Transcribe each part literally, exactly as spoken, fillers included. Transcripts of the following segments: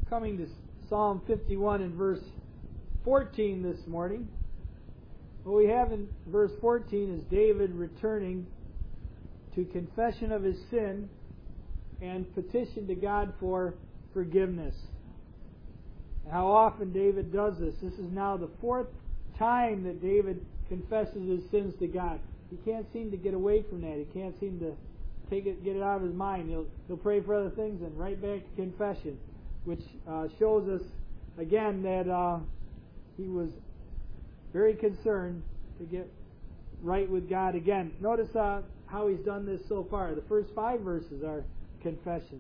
coming to Psalm fifty-one and verse fourteen this morning. What we have in verse fourteen is David returning to confession of his sin and petition to God for forgiveness. And how often David does this. This is now the fourth time that David confesses his sins to God. He can't seem to get away from that. He can't seem to take it, get it out of his mind. He'll, he'll pray for other things and right back to confession, which uh, shows us again that uh, he was very concerned to get right with God again. Notice uh, how he's done this so far. The first five verses are confession.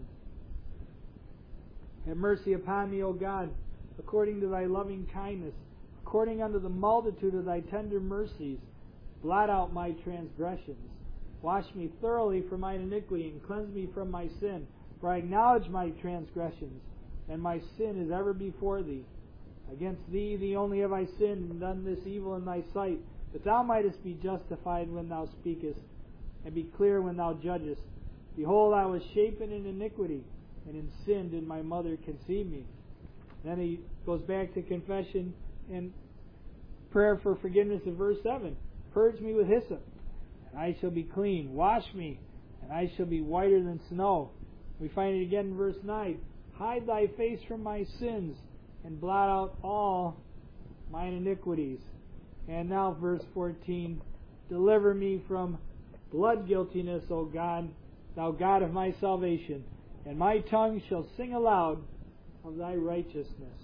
Have mercy upon me, O God, according to thy loving kindness, according unto the multitude of thy tender mercies. Blot out my transgressions. Wash me thoroughly from mine iniquity, and cleanse me from my sin. For I acknowledge my transgressions, and my sin is ever before thee. Against thee, thee only have I sinned, and done this evil in thy sight, that thou mightest be justified when thou speakest, and be clear when thou judgest. Behold, I was shapen in iniquity, and in sin did my mother conceive me. Then he goes back to confession and prayer for forgiveness in verse seven. Purge me with hyssop, and I shall be clean. Wash me, and I shall be whiter than snow. We find it again in verse nine. Hide thy face from my sins, and blot out all mine iniquities. And now verse fourteen. Deliver me from blood guiltiness, O God, thou God of my salvation, and my tongue shall sing aloud of thy righteousness.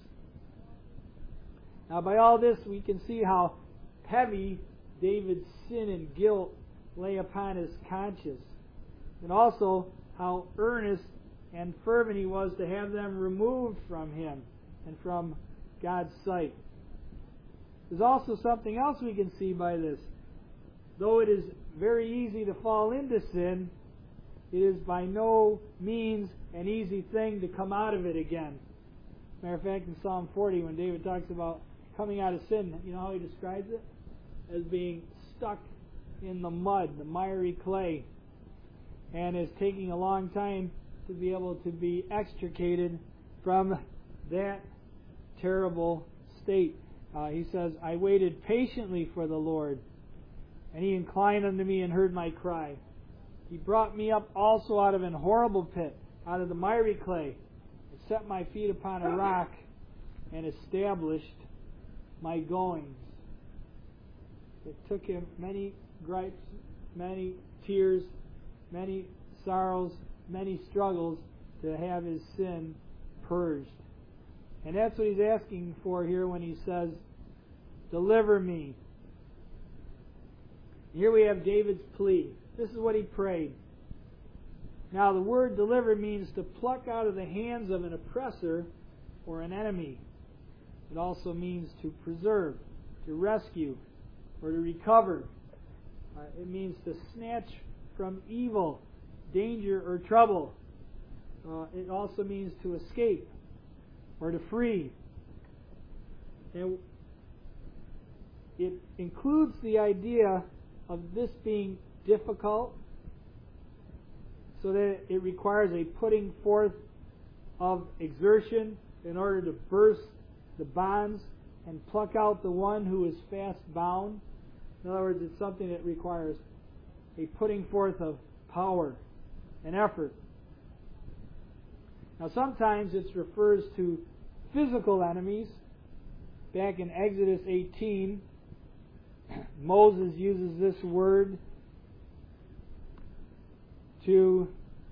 Now by all this we can see how heavy David's sin and guilt lay upon his conscience, and also how earnest and fervent he was to have them removed from him and from God's sight. There's also something else we can see by this. Though it is very easy to fall into sin, it is by no means an easy thing to come out of it again. Matter of fact, in Psalm forty, when David talks about coming out of sin, you know how he describes it? As being stuck in the mud, the miry clay, and is taking a long time to be able to be extricated from that terrible state. Uh, he says, I waited patiently for the Lord, and he inclined unto me and heard my cry. He brought me up also out of an horrible pit, out of the miry clay, and set my feet upon a rock, and established my goings. It took him many gripes, many tears, many sorrows, many struggles to have his sin purged. And that's what he's asking for here when he says, deliver me. Here we have David's plea. This is what he prayed. Now the word deliver means to pluck out of the hands of an oppressor or an enemy. It also means to preserve, to rescue, or to recover. Uh, it means to snatch from evil, danger, or trouble. Uh, it also means to escape or to free. And it includes the idea of this being difficult, so that it requires a putting forth of exertion in order to burst the bonds and pluck out the one who is fast bound. In other words, it's something that requires a putting forth of power and effort. Now sometimes it refers to physical enemies. Back in Exodus eighteen, Moses uses this word to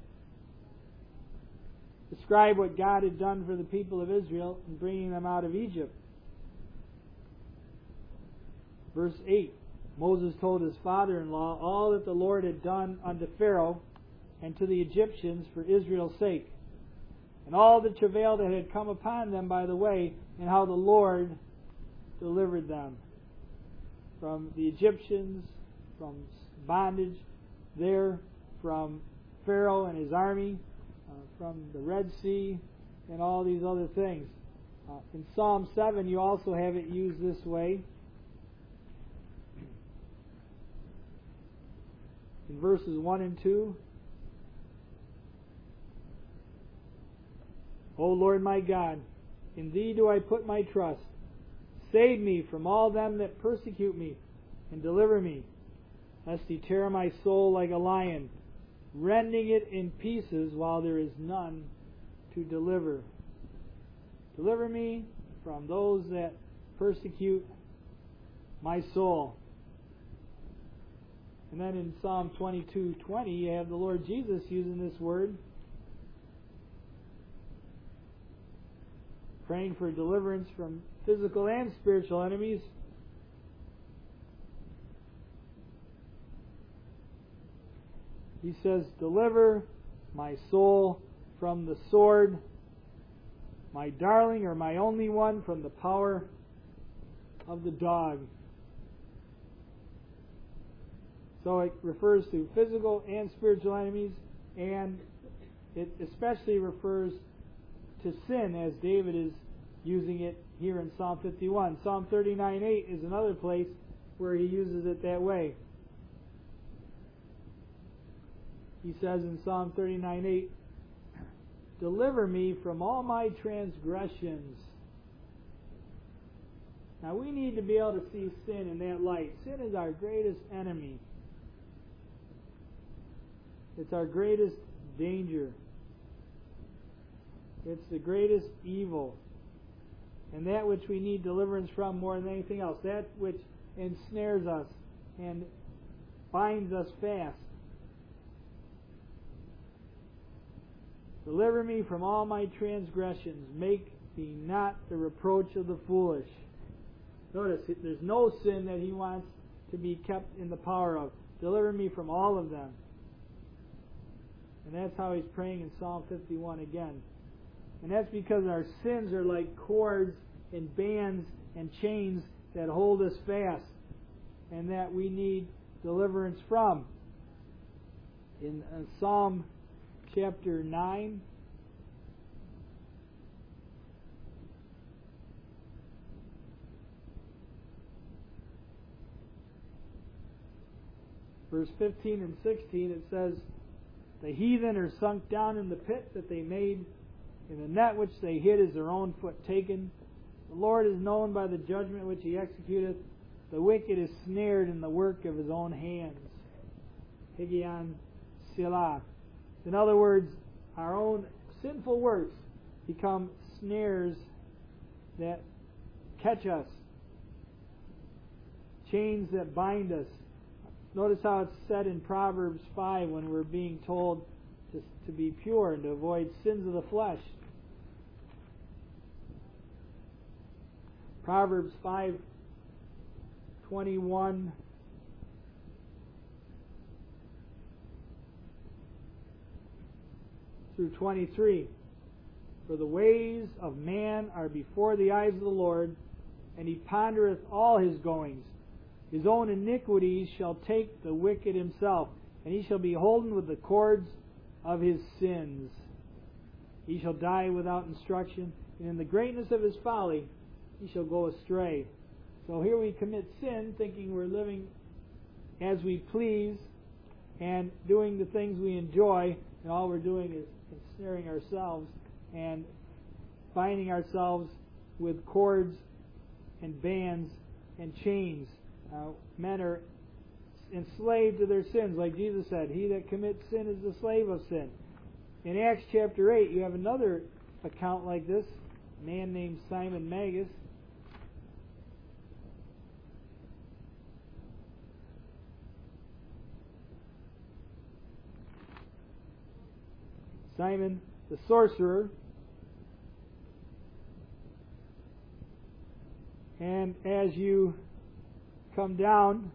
describe what God had done for the people of Israel in bringing them out of Egypt. Verse eight, Moses told his father-in-law all that the Lord had done unto Pharaoh and to the Egyptians for Israel's sake, and all the travail that had come upon them by the way, and how the Lord delivered them from the Egyptians, from bondage there, from Pharaoh and his army, uh, from the Red Sea, and all these other things. Uh, in Psalm seven, you also have it used this way. In verses one and two, O Lord my God, in Thee do I put my trust. Save me from all them that persecute me, and deliver me, lest He tear my soul like a lion, rending it in pieces while there is none to deliver. Deliver me from those that persecute my soul. And then in Psalm twenty-two twenty, you have the Lord Jesus using this word, praying for deliverance from physical and spiritual enemies. He says, deliver my soul from the sword, my darling or my only one from the power of the dog. So it refers to physical and spiritual enemies, and it especially refers to sin, as David is using it here in Psalm fifty-one. Psalm thirty-nine eight is another place where he uses it that way. He says in Psalm thirty-nine eight, deliver me from all my transgressions. Now we need to be able to see sin in that light. Sin is our greatest enemy. It's our greatest danger. It's the greatest evil. And that which we need deliverance from more than anything else. That which ensnares us and binds us fast. Deliver me from all my transgressions. Make me not the reproach of the foolish. Notice, there's no sin that he wants to be kept in the power of. Deliver me from all of them. And that's how he's praying in Psalm fifty-one again. And that's because our sins are like cords and bands and chains that hold us fast, and that we need deliverance from. In uh, Psalm chapter nine, verse fifteen and sixteen, it says, the heathen are sunk down in the pit that they made. In the net which they hid is their own foot taken. The Lord is known by the judgment which He executeth. The wicked is snared in the work of his own hands. Higgaion Selah. In other words, our own sinful works become snares that catch us, chains that bind us. Notice how it's said in Proverbs five when we're being told to, to be pure and to avoid sins of the flesh. Proverbs five twenty-one through twenty-three. For the ways of man are before the eyes of the Lord, and He pondereth all his goings. His own iniquities shall take the wicked himself, and he shall be holden with the cords of his sins. He shall die without instruction, and in the greatness of his folly he shall go astray. So here we commit sin, thinking we're living as we please and doing the things we enjoy, and all we're doing is ensnaring ourselves and binding ourselves with cords and bands and chains. Uh, men are enslaved to their sins, like Jesus said, he that commits sin is the slave of sin. In Acts chapter eight, you have another account like this. A man named Simon Magus. Simon the sorcerer. And as you come down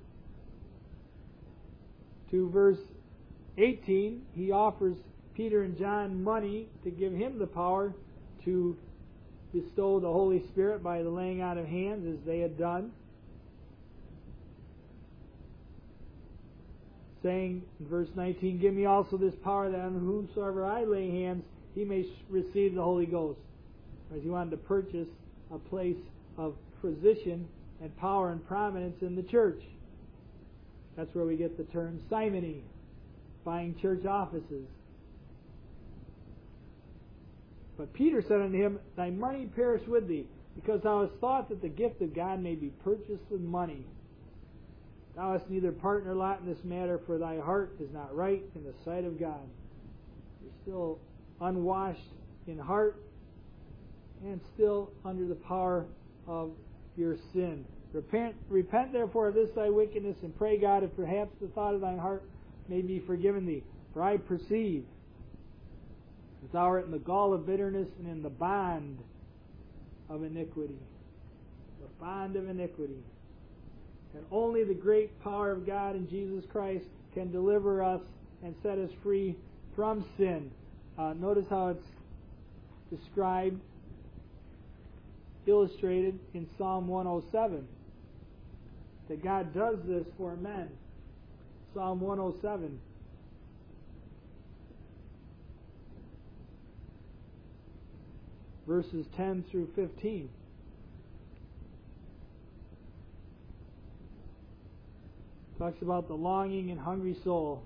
to verse eighteen, he offers Peter and John money to give him the power to bestow the Holy Spirit by the laying on of hands, as they had done, saying in verse nineteen, give me also this power, that on whomsoever I lay hands he may receive the Holy Ghost. As he wanted to purchase a place of position and power and prominence in the church. That's where we get the term simony, buying church offices. But Peter said unto him, Thy money perish with thee, because thou hast thought that the gift of God may be purchased with money. Thou hast neither part nor lot in this matter, for thy heart is not right in the sight of God. You're still unwashed in heart and still under the power of your sin. Repent, repent therefore of this thy wickedness, and pray God, if perhaps the thought of thine heart may be forgiven thee. For I perceive that thou art in the gall of bitterness and in the bond of iniquity. The bond of iniquity. And only the great power of God in Jesus Christ can deliver us and set us free from sin. Uh, notice how it's described, illustrated in Psalm one oh seven. That God does this for men. Psalm one oh seven. Verses ten through fifteen. Talks about the longing and hungry soul,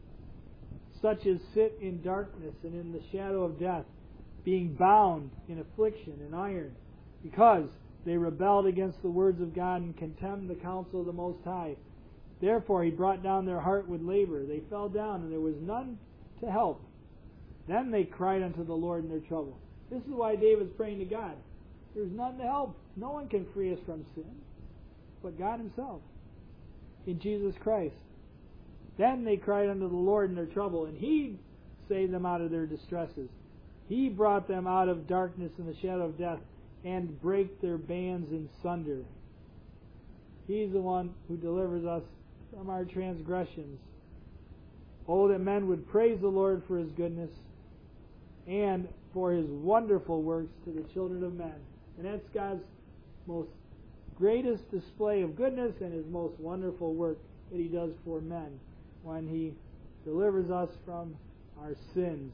such as sit in darkness and in the shadow of death, being bound in affliction and iron, because they rebelled against the words of God and contemned the counsel of the Most High. Therefore he brought down their heart with labor. They fell down, and there was none to help. Then they cried unto the Lord in their trouble. This is why David's praying to God. There's none to help. No one can free us from sin but God Himself in Jesus Christ. Then they cried unto the Lord in their trouble, and He saved them out of their distresses. He brought them out of darkness and the shadow of death, and brake their bands in sunder. He's the one who delivers us from our transgressions. Oh, that men would praise the Lord for His goodness and for His wonderful works to the children of men. And that's God's most greatest display of goodness and His most wonderful work that He does for men when He delivers us from our sins.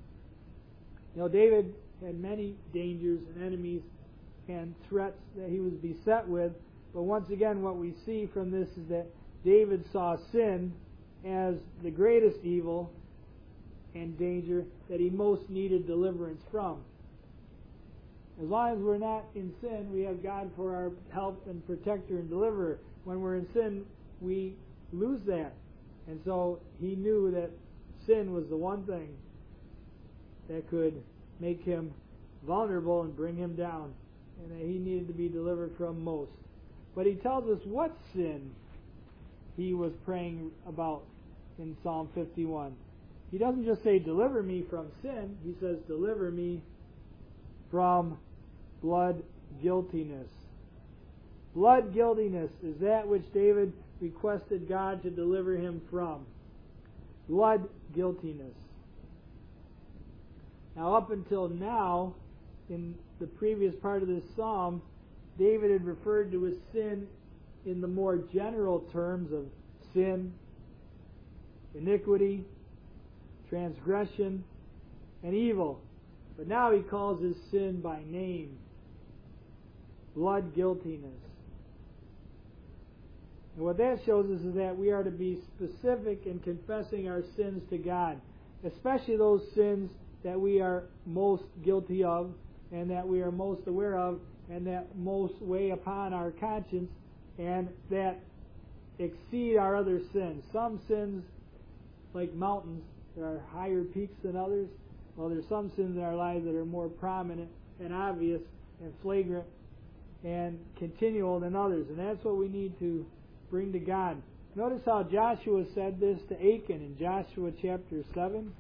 You know, David had many dangers and enemies and threats that he was beset with. But once again, what we see from this is that David saw sin as the greatest evil and danger that he most needed deliverance from. As long as we're not in sin, we have God for our help and protector and deliverer. When we're in sin, we lose that. And so he knew that sin was the one thing that could make him vulnerable and bring him down, and that he needed to be delivered from most. But he tells us what sin he was praying about in Psalm fifty-one. He doesn't just say, deliver me from sin. He says, deliver me from blood guiltiness. Blood guiltiness is that which David requested God to deliver him from. Blood guiltiness. Now, up until now, in the previous part of this psalm, David had referred to his sin in the more general terms of sin, iniquity, transgression, and evil. But now he calls his sin by name. Blood guiltiness. And what that shows us is that we are to be specific in confessing our sins to God, especially those sins that we are most guilty of and that we are most aware of and that most weigh upon our conscience and that exceed our other sins. Some sins, like mountains, there are higher peaks than others. Well, there's some sins in our lives that are more prominent and obvious and flagrant and continual than others. And that's what we need to bring to God. Notice how Joshua said this to Achan in Joshua chapter seven.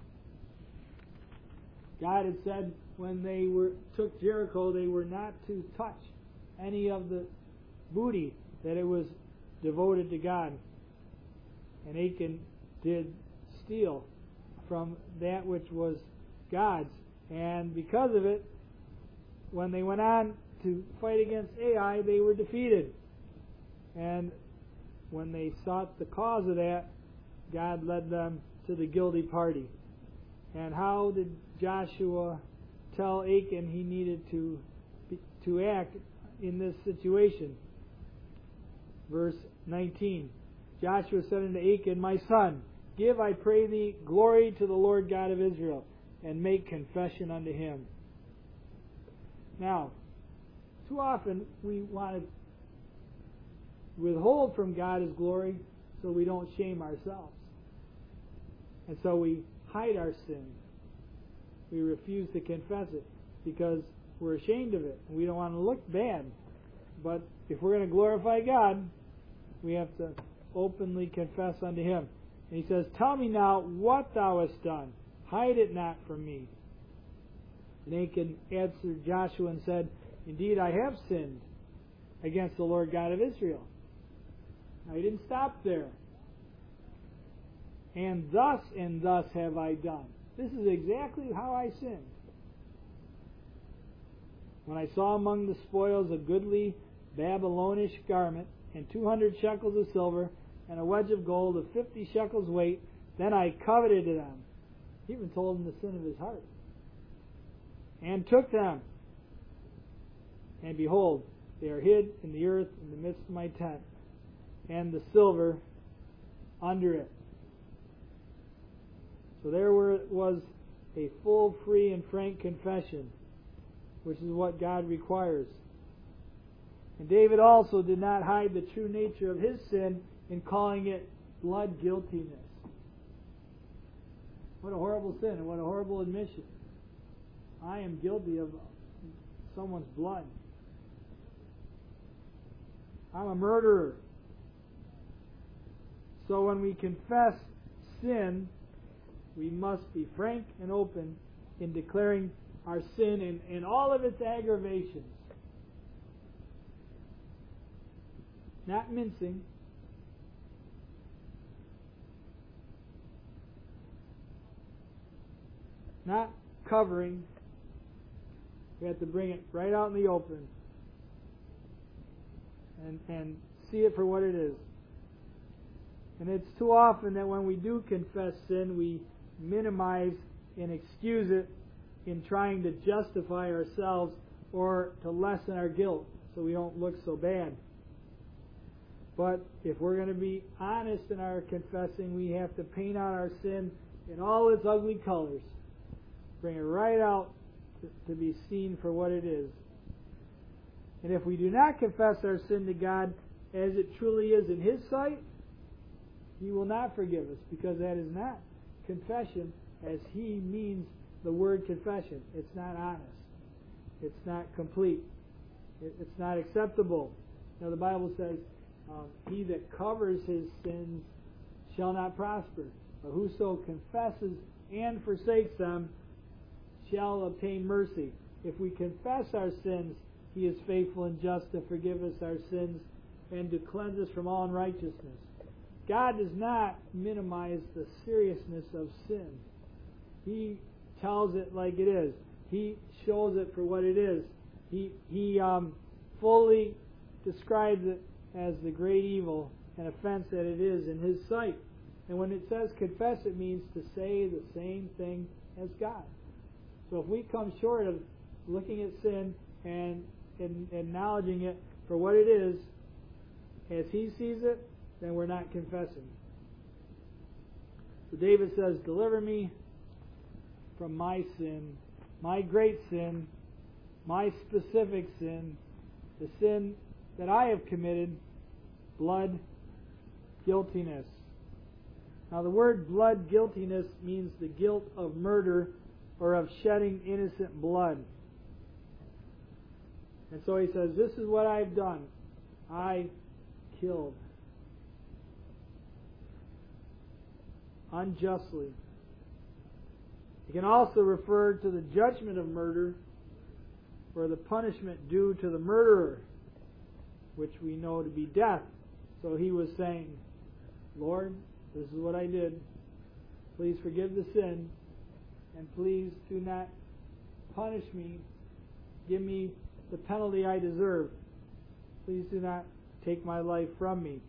God had said when they were took Jericho, they were not to touch any of the booty, that it was devoted to God. And Achan did steal from that which was God's. And because of it, when they went on to fight against Ai, they were defeated. And when they sought the cause of that, God led them to the guilty party. And how did Joshua tell Achan he needed to to act in this situation? Verse nineteen. Joshua said unto Achan, My son, give, I pray thee, glory to the Lord God of Israel, and make confession unto him. Now, too often we want to withhold from God His glory so we don't shame ourselves. And so we hide our sin. We refuse to confess it because we're ashamed of it. We don't want to look bad. But if we're going to glorify God, we have to openly confess unto Him. And He says, tell me now what thou hast done. Hide it not from me. And Achan answered Joshua and said, indeed I have sinned against the Lord God of Israel. Now he didn't stop there. And thus and thus have I done. This is exactly how I sinned. When I saw among the spoils a goodly Babylonish garment, and two hundred shekels of silver, and a wedge of gold of fifty shekels weight, then I coveted them. He even told him the sin of his heart. And took them. And behold, they are hid in the earth in the midst of my tent, and the silver under it. So there were, was a full, free, and frank confession, which is what God requires. And David also did not hide the true nature of his sin in calling it blood guiltiness. What a horrible sin and what a horrible admission. I am guilty of someone's blood. I'm a murderer. So when we confess sin, we must be frank and open in declaring our sin in, in all of its aggravations. Not mincing. Not covering. We have to bring it right out in the open and, and see it for what it is. And it's too often that when we do confess sin, we minimize and excuse it in trying to justify ourselves or to lessen our guilt so we don't look so bad. But if we're going to be honest in our confessing, we have to paint out our sin in all its ugly colors. Bring it right out to, to be seen for what it is. And if we do not confess our sin to God as it truly is in His sight, He will not forgive us, because that is not confession as He means the word confession. It's not honest. It's not complete. It, it's not acceptable. Now the Bible says, um, he that covers his sins shall not prosper. But whoso confesses and forsakes them shall obtain mercy. If we confess our sins, He is faithful and just to forgive us our sins and to cleanse us from all unrighteousness. God does not minimize the seriousness of sin. He tells it like it is. He shows it for what it is. He he um, fully describes it as the great evil and offense that it is in His sight. And when it says confess, it means to say the same thing as God. So if we come short of looking at sin and, and acknowledging it for what it is, as He sees it, then we're not confessing. So David says, deliver me from my sin, my great sin, my specific sin, the sin that I have committed, blood guiltiness. Now the word blood guiltiness means the guilt of murder or of shedding innocent blood. And so he says, this is what I've done. I killed unjustly. It can also refer to the judgment of murder or the punishment due to the murderer, which we know to be death. So he was saying, Lord, this is what I did. Please forgive the sin, and please do not punish me. Give me the penalty I deserve. Please do not take my life from me.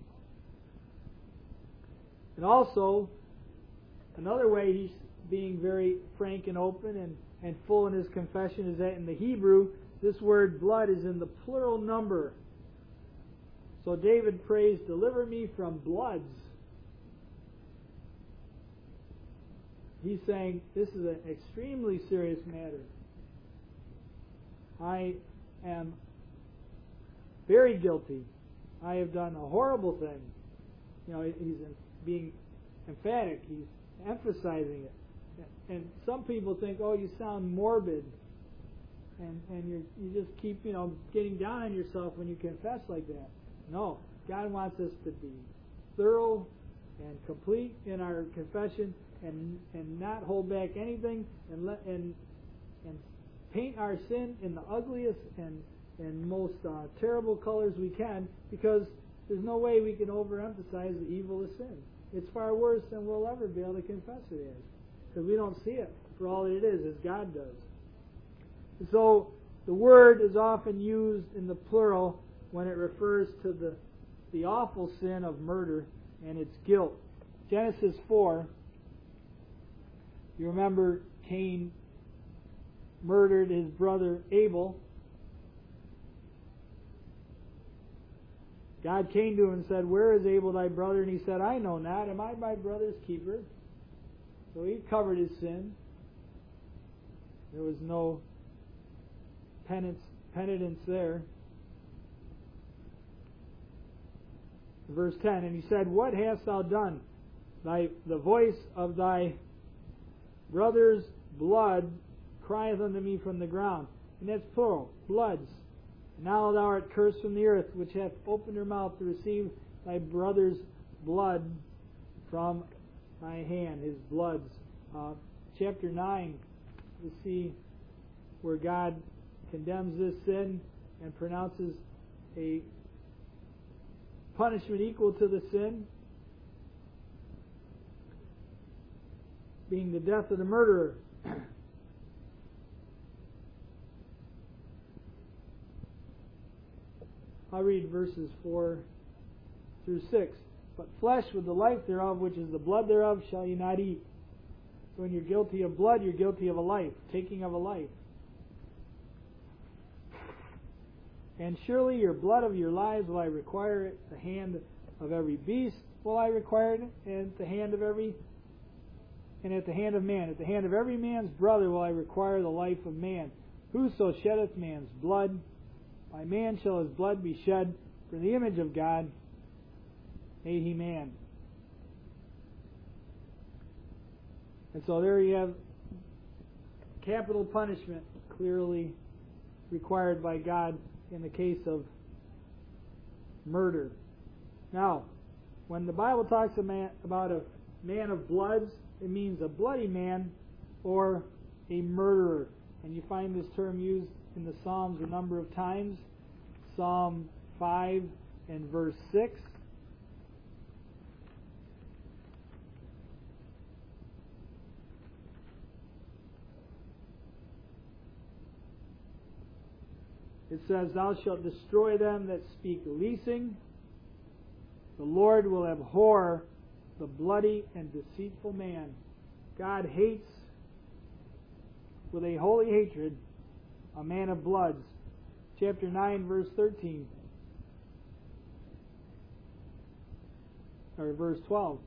And also, another way he's being very frank and open and, and full in his confession is that in the Hebrew, this word blood is in the plural number. So David prays, deliver me from bloods. He's saying this is an extremely serious matter. I am very guilty. I have done a horrible thing. You know, he's being emphatic. He's emphasizing it. And some people think, oh, you sound morbid. And and you you just keep, you know, getting down on yourself when you confess like that. No. God wants us to be thorough and complete in our confession, and and not hold back anything, and let and and paint our sin in the ugliest and and most uh, terrible colors we can, because there's no way we can overemphasize the evil of sin. It's far worse than we'll ever be able to confess it as, because we don't see it for all that it is, as God does. And so the word is often used in the plural when it refers to the the awful sin of murder and its guilt. Genesis four, you remember Cain murdered his brother Abel. God came to him and said, "Where is Abel thy brother?" And he said, "I know not. Am I my brother's keeper?" So he covered his sin. There was no penance, penitence there. Verse ten, and he said, "What hast thou done? Thy the voice of thy brother's blood crieth unto me from the ground." And that's plural, bloods. "And now thou art cursed from the earth, which hath opened her mouth to receive thy brother's blood from thy hand." His bloods. Uh, chapter nine, you see where God condemns this sin and pronounces a punishment equal to the sin, being the death of the murderer. I'll read verses four through six. "But flesh with the life thereof, which is the blood thereof, shall ye not eat." So when you're guilty of blood, you're guilty of a life, taking of a life. "And surely your blood of your lives will I require at the hand of every beast will I require it, and at the hand of every and at the hand of man. At the hand of every man's brother will I require the life of man. Whoso sheddeth man's blood, by man shall his blood be shed, for the image of God made he man." And so there you have capital punishment clearly required by God in the case of murder. Now, when the Bible talks about a man of bloods, it means a bloody man or a murderer. And you find this term used in the Psalms a number of times. Psalm five and verse six. It says, "Thou shalt destroy them that speak leasing. The Lord will abhor the bloody and deceitful man." God hates with a holy hatred a man of bloods. Chapter nine, verse thirteen. Or verse twelve.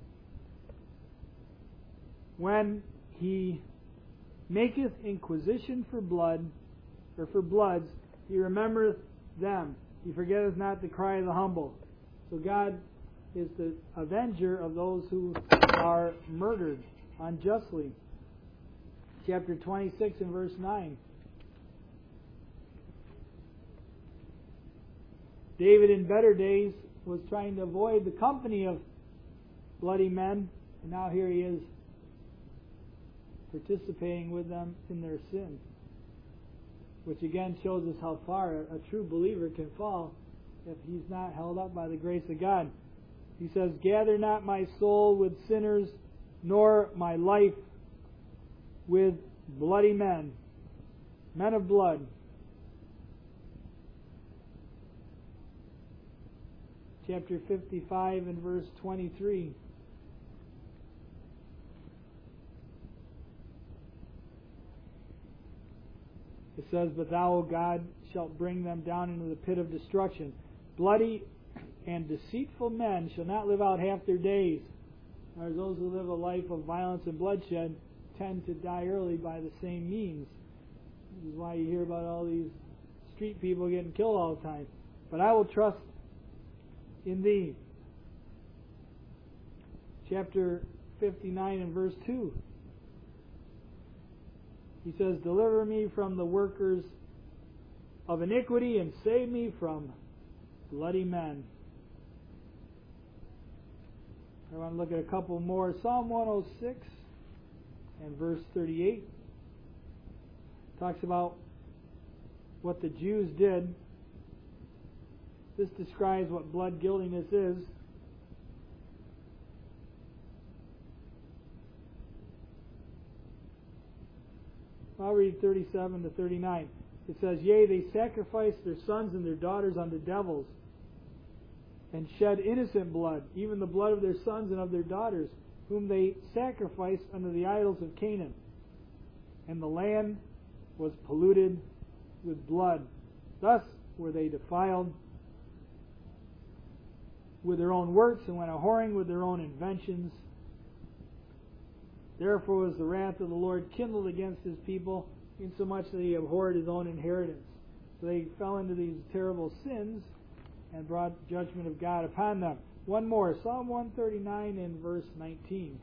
"When he maketh inquisition for blood, or for bloods, he remembereth them. He forgetteth not the cry of the humble." So God is the avenger of those who are murdered unjustly. Chapter twenty-six and verse nine. David in better days was trying to avoid the company of bloody men, and now here he is participating with them in their sin, which again shows us how far a, a true believer can fall if he's not held up by the grace of God. He says, "Gather not my soul with sinners, nor my life with bloody men," men of blood. Chapter fifty-five and verse twenty-three. It says, "But thou, O God, shalt bring them down into the pit of destruction. Bloody and deceitful men shall not live out half their days." Or those who live a life of violence and bloodshed tend to die early by the same means. This is why you hear about all these street people getting killed all the time. But I will trust in thee. Chapter fifty-nine and verse two. He says, deliver me from the workers of iniquity and save me from bloody men. I want to look at a couple more. Psalm one oh six and verse thirty-eight talks about what the Jews did. This describes what blood guiltiness is. I'll read thirty-seven to thirty-nine. It says, yea, they sacrificed their sons and their daughters unto devils, and shed innocent blood, even the blood of their sons and of their daughters, whom they sacrificed unto the idols of Canaan. And the land was polluted with blood. Thus were they defiled with their own works, and went a whoring with their own inventions. Therefore was the wrath of the Lord kindled against his people, insomuch that he abhorred his own inheritance. So they fell into these terrible sins and brought judgment of God upon them. One more, Psalm one thirty-nine and verse nineteen.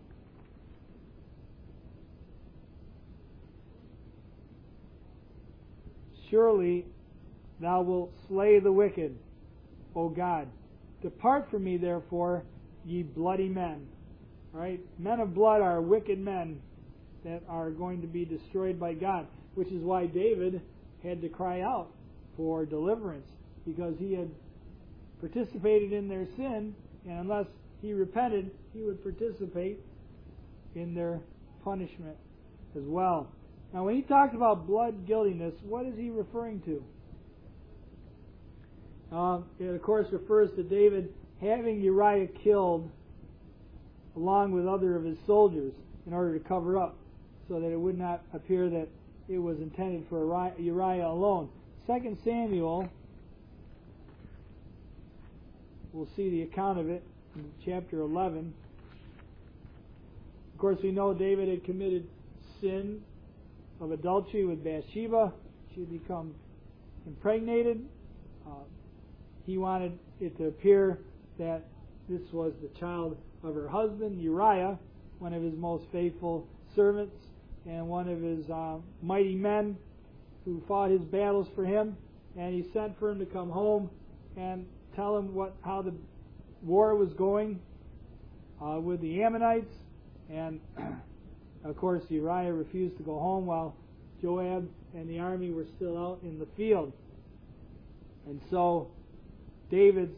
Surely thou wilt slay the wicked, O God. Depart from me, therefore, ye bloody men. All right? Men of blood are wicked men that are going to be destroyed by God, which is why David had to cry out for deliverance, because he had participated in their sin, and unless he repented, he would participate in their punishment as well. Now, when he talks about blood guiltiness, what is he referring to? Um, it, of course, refers to David having Uriah killed along with other of his soldiers in order to cover up, so that it would not appear that it was intended for Uriah alone. Second Samuel, we'll see the account of it in chapter eleven. Of course, we know David had committed sin of adultery with Bathsheba. She had become impregnated. Uh, he wanted it to appear that this was the child of her husband, Uriah, one of his most faithful servants and one of his uh, mighty men who fought his battles for him. And he sent for him to come home and tell him what how the war was going uh, with the Ammonites. And of course, Uriah refused to go home while Joab and the army were still out in the field. And so David's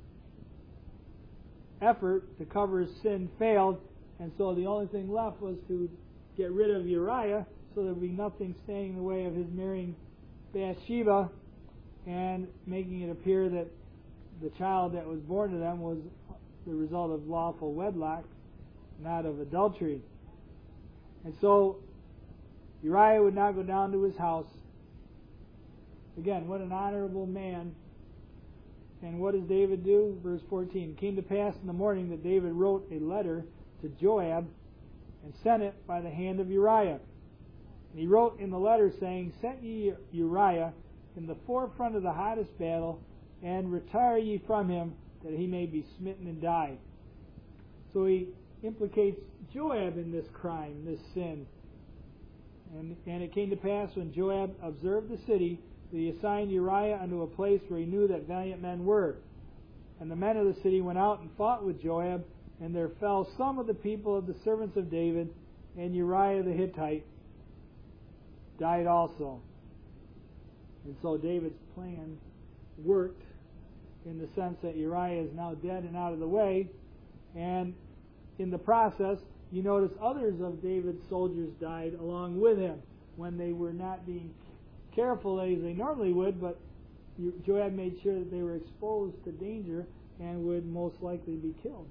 effort to cover his sin failed, and so the only thing left was to get rid of Uriah, so there would be nothing standing in the way of his marrying Bathsheba and making it appear that the child that was born to them was the result of lawful wedlock, not of adultery. And so Uriah would not go down to his house. Again, what an honorable man. And what does David do? Verse fourteen. It came to pass in the morning that David wrote a letter to Joab and sent it by the hand of Uriah. And he wrote in the letter saying, set ye Uriah in the forefront of the hottest battle, and retire ye from him, that he may be smitten and die. So he implicates Joab in this crime, this sin. And, and it came to pass when Joab observed the city, that he assigned Uriah unto a place where he knew that valiant men were. And the men of the city went out and fought with Joab, and there fell some of the people of the servants of David, and Uriah the Hittite died also. And so David's plan worked in the sense that Uriah is now dead and out of the way, and in the process, you notice others of David's soldiers died along with him when they were not being careful as they normally would, but Joab made sure that they were exposed to danger and would most likely be killed.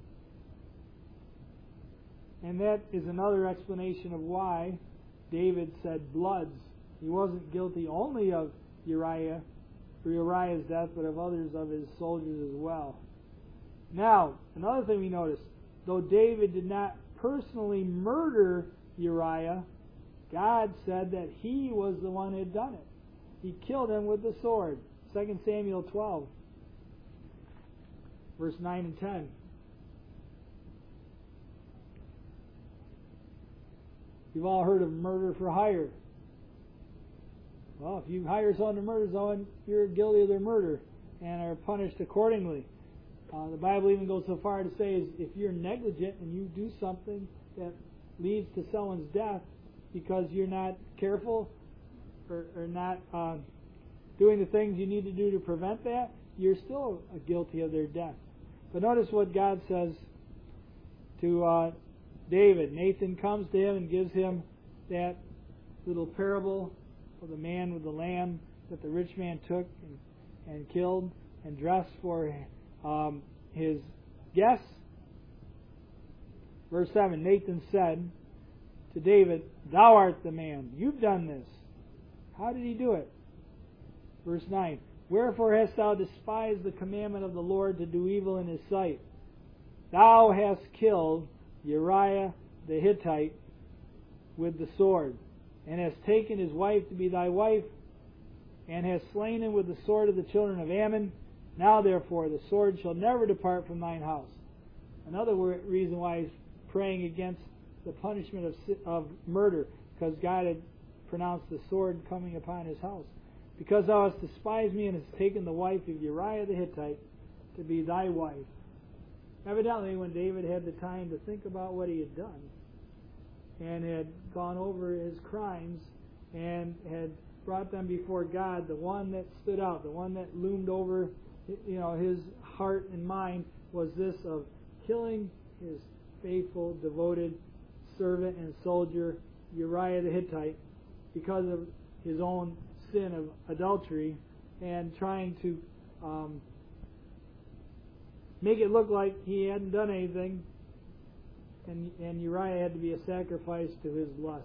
And that is another explanation of why David said bloods. He wasn't guilty only of Uriah, for Uriah's death, but of others of his soldiers as well. Now, another thing we notice, though David did not personally murder Uriah, God said that he was the one who had done it. He killed him with the sword. Second Samuel twelve, verse nine and ten. You've all heard of murder for hire. Well, if you hire someone to murder someone, you're guilty of their murder and are punished accordingly. Uh, the Bible even goes so far to say is if you're negligent and you do something that leads to someone's death because you're not careful or, or not uh, doing the things you need to do to prevent that, you're still guilty of their death. But notice what God says to uh, David. Nathan comes to him and gives him that little parable of the man with the lamb that the rich man took and, and killed and dressed for um, his guests. Verse seven, Nathan said to David, "Thou art the man. You've done this." How did he do it? Verse nine, "Wherefore hast thou despised the commandment of the Lord to do evil in his sight? Thou hast killed Uriah the Hittite with the sword, and hast taken his wife to be thy wife, and hast slain him with the sword of the children of Ammon. Now therefore the sword shall never depart from thine house." Another reason why he's praying against the punishment of of murder, because God had pronounced the sword coming upon his house. "Because thou hast despised me and hast taken the wife of Uriah the Hittite to be thy wife." Evidently, when David had the time to think about what he had done and had gone over his crimes and had brought them before God, the one that stood out, the one that loomed over, you know, his heart and mind was this of killing his faithful, devoted servant and soldier Uriah the Hittite because of his own sin of adultery and trying to um, make it look like he hadn't done anything, and, and Uriah had to be a sacrifice to his lust.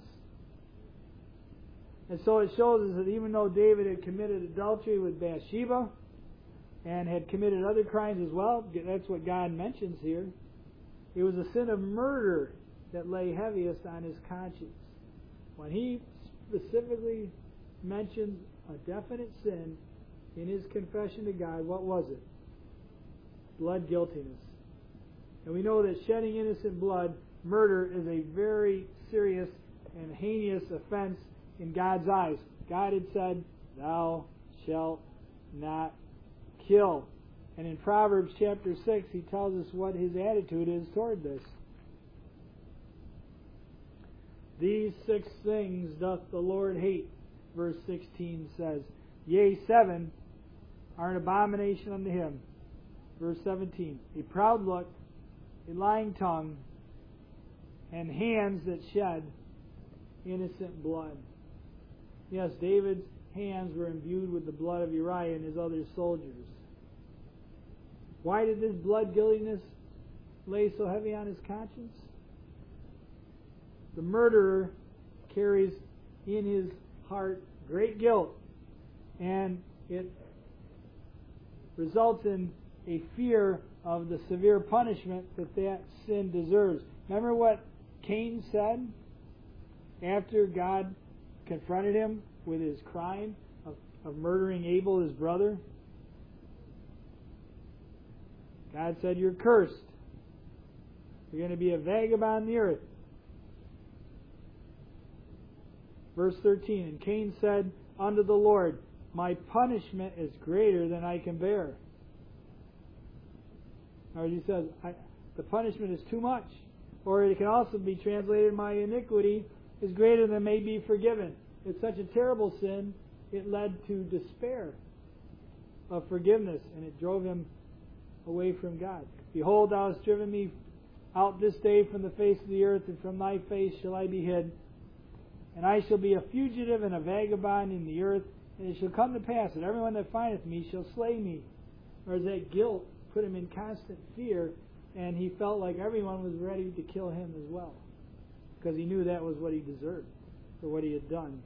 And so it shows us that even though David had committed adultery with Bathsheba and had committed other crimes as well, that's what God mentions here, it was a sin of murder that lay heaviest on his conscience. When he specifically mentions a definite sin in his confession to God, what was it? Blood guiltiness. And we know that shedding innocent blood, murder, is a very serious and heinous offense in God's eyes. God had said, "Thou shalt not kill." And in Proverbs chapter six, he tells us what his attitude is toward this. "These six things doth the Lord hate," verse sixteen says. "Yea, seven are an abomination unto him." Verse seventeen, "A proud look, a lying tongue, and hands that shed innocent blood." Yes, David's hands were imbued with the blood of Uriah and his other soldiers. Why did this blood guiltiness lay so heavy on his conscience? The murderer carries in his heart great guilt, and it results in a fear of the severe punishment that that sin deserves. Remember what Cain said after God confronted him with his crime of, of murdering Abel, his brother? God said, "You're cursed. You're going to be a vagabond on the earth." Verse thirteen, "And Cain said unto the Lord, My punishment is greater than I can bear." Or he says, I, the punishment is too much. Or it can also be translated, "My iniquity is greater than may be forgiven." It's such a terrible sin, it led to despair of forgiveness, and it drove him away from God. "Behold, thou hast driven me out this day from the face of the earth, and from thy face shall I be hid. And I shall be a fugitive and a vagabond in the earth, and it shall come to pass that everyone that findeth me shall slay me." Or that guilt put him in constant fear, and he felt like everyone was ready to kill him as well, because he knew that was what he deserved for what he had done.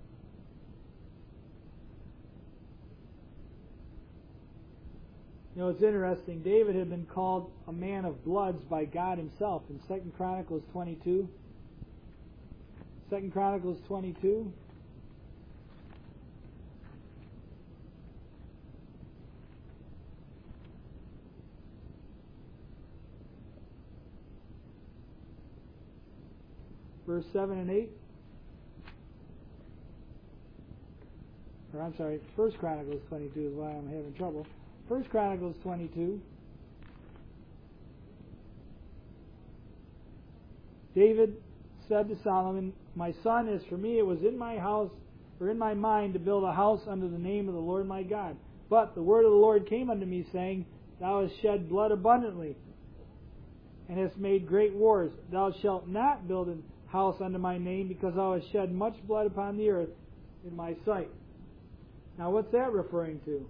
You know, it's interesting. David had been called a man of bloods by God himself in Second Chronicles twenty-two. Second Chronicles twenty-two. Verse seven and eight. Or I'm sorry, First Chronicles twenty-two is why I'm having trouble. First Chronicles twenty-two. David said to Solomon, "My son, as for me, it was in my house, or in my mind, to build a house under the name of the Lord my God. But the word of the Lord came unto me, saying, Thou hast shed blood abundantly, and hast made great wars. Thou shalt not build an house unto my name, because thou hast shed much blood upon the earth in my sight." Now what's that referring to?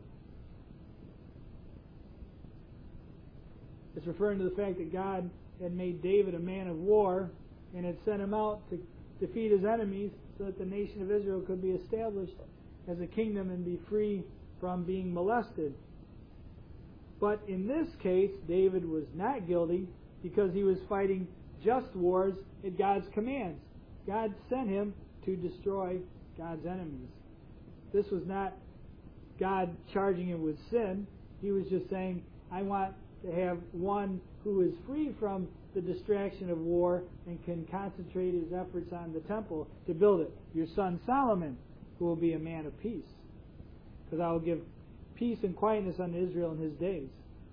It's referring to the fact that God had made David a man of war and had sent him out to defeat his enemies so that the nation of Israel could be established as a kingdom and be free from being molested. But in this case, David was not guilty because he was fighting just wars at God's commands. God sent him to destroy God's enemies. This was not God charging him with sin. He was just saying, I want to have one who is free from the distraction of war and can concentrate his efforts on the temple to build it. Your son Solomon, who will be a man of peace. Because I will give peace and quietness unto Israel in his days.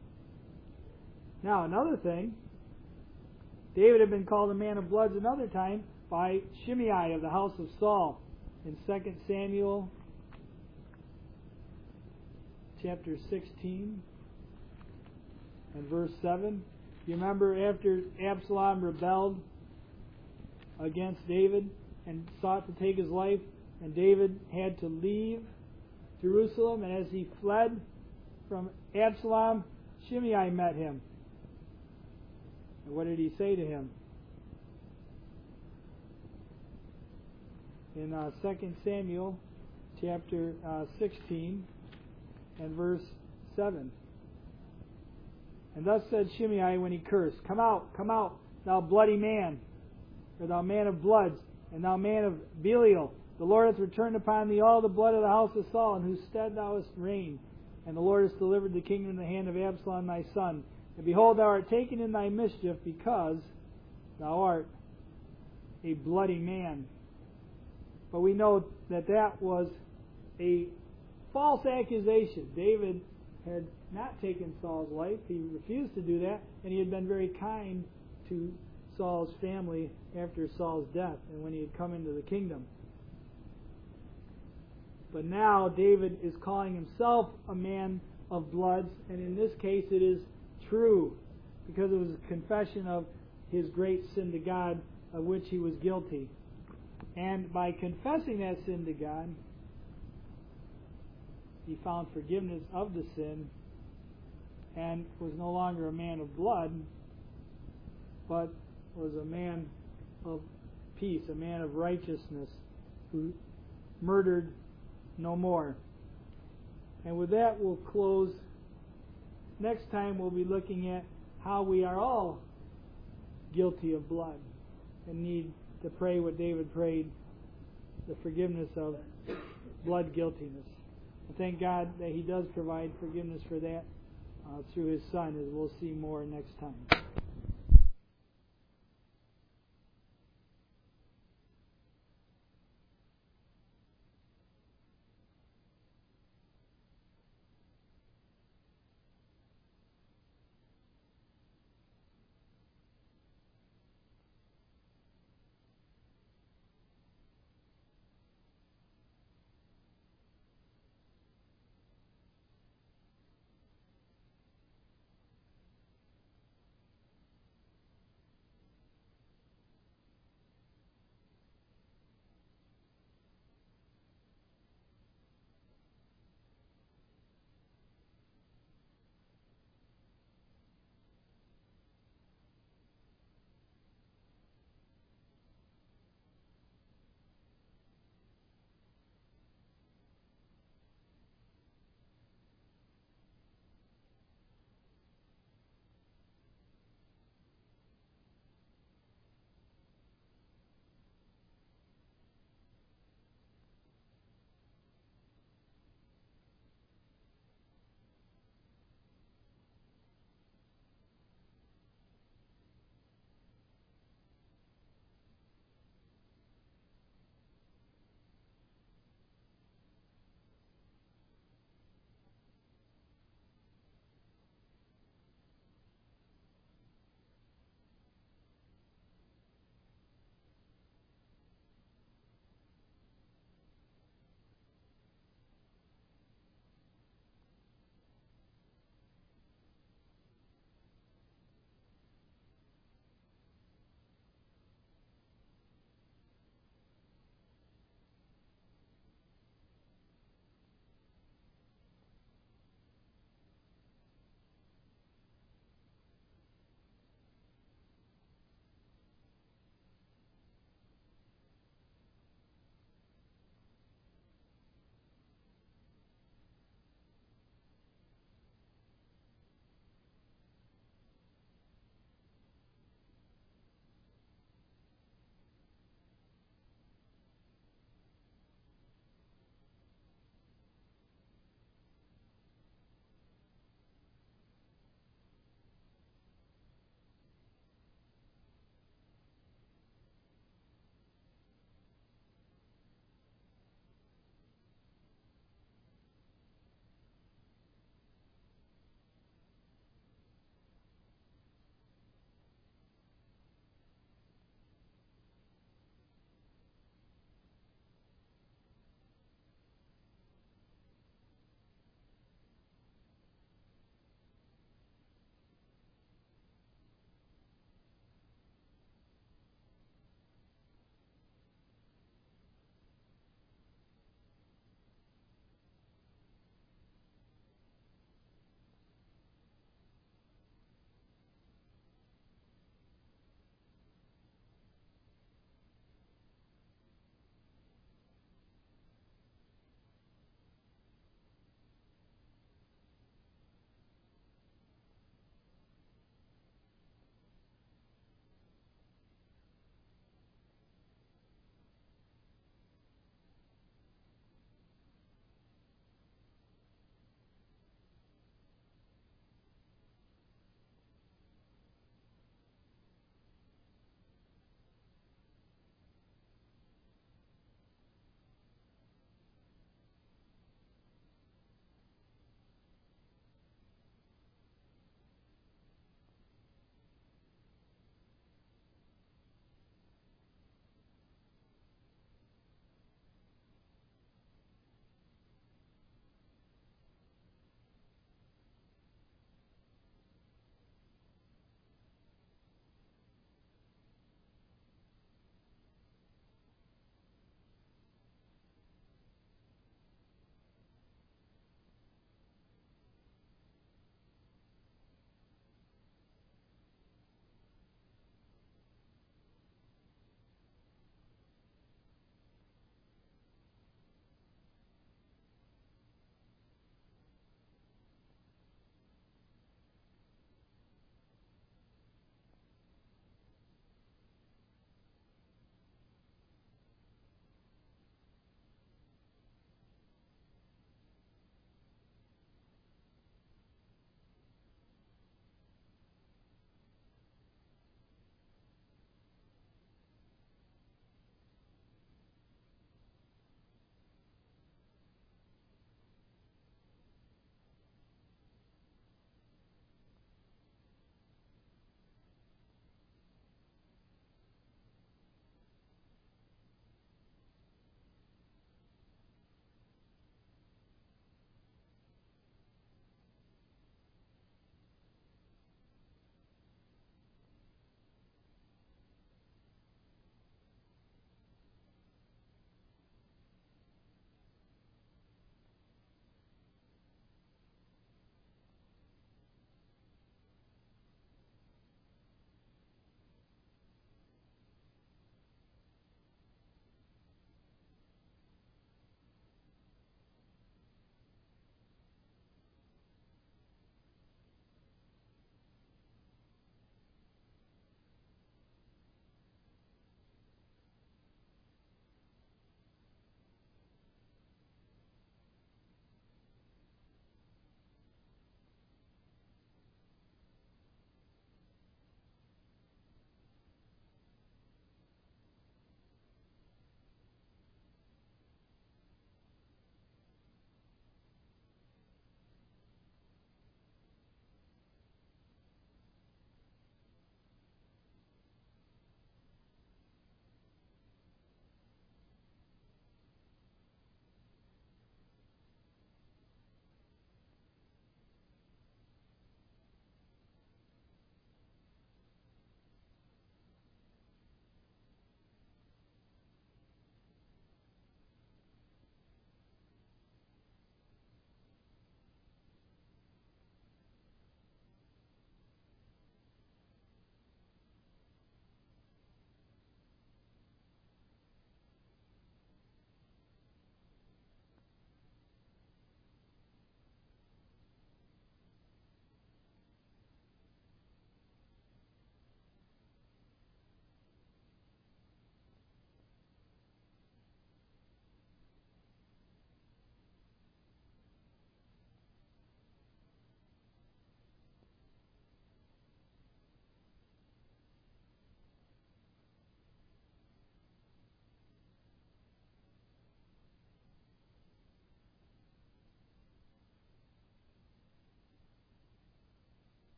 Now, another thing, David had been called a man of blood another time by Shimei of the house of Saul in Second Samuel chapter sixteen and verse seven. You remember after Absalom rebelled against David and sought to take his life, and David had to leave Jerusalem, and as he fled from Absalom, Shimei met him. And what did he say to him? In uh, Second Samuel chapter uh, sixteen and verse seven. And thus said Shimei when he cursed, Come out, come out, thou bloody man, or thou man of bloods, and thou man of Belial. The Lord hath returned upon thee all the blood of the house of Saul, in whose stead thou hast reigned. And the Lord hath delivered the kingdom in the hand of Absalom thy son. And behold, thou art taken in thy mischief, because thou art a bloody man. But we know that that was a false accusation. David had not taken Saul's life. He refused to do that, and he had been very kind to Saul's family after Saul's death and when he had come into the kingdom. But now David is calling himself a man of bloods, and in this case it is true, because it was a confession of his great sin to God, of which he was guilty. And by confessing that sin to God, he found forgiveness of the sin and was no longer a man of blood, but was a man of peace, a man of righteousness, who murdered no more. And with that, we'll close. Next time, we'll be looking at how we are all guilty of blood and need to pray what David prayed, the forgiveness of blood guiltiness. I thank God that He does provide forgiveness for that uh, through His Son, as we'll see more next time.